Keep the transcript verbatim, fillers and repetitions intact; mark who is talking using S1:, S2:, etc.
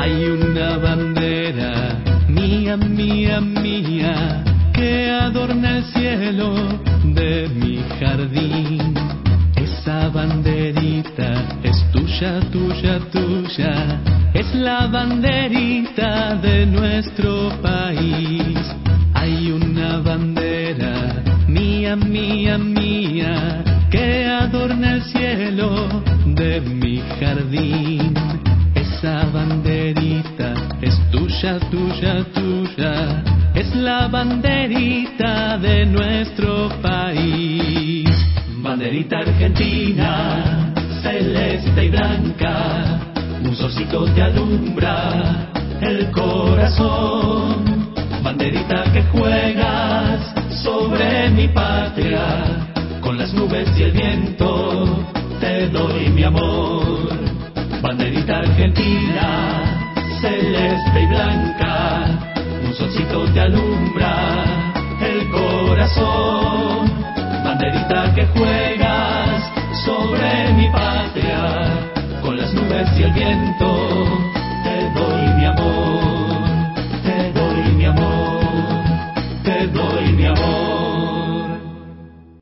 S1: Hay una bandera, mía, mía, mía, que adorna el cielo de mi jardín. Esa banderita es tuya, tuya, tuya, es la banderita de nuestro país. Hay una bandera, mía, mía, mía, que adorna el cielo de mi jardín. Esa banderita es tuya, tuya, tuya, es la banderita de nuestro país. Banderita argentina, celeste y blanca, un solcito te alumbra el corazón. Banderita que juegas sobre mi patria, con las nubes y el viento te doy mi amor. Banderita argentina, celeste y blanca, un solcito te alumbra el corazón. Banderita que juegas sobre mi patria, con las nubes y el viento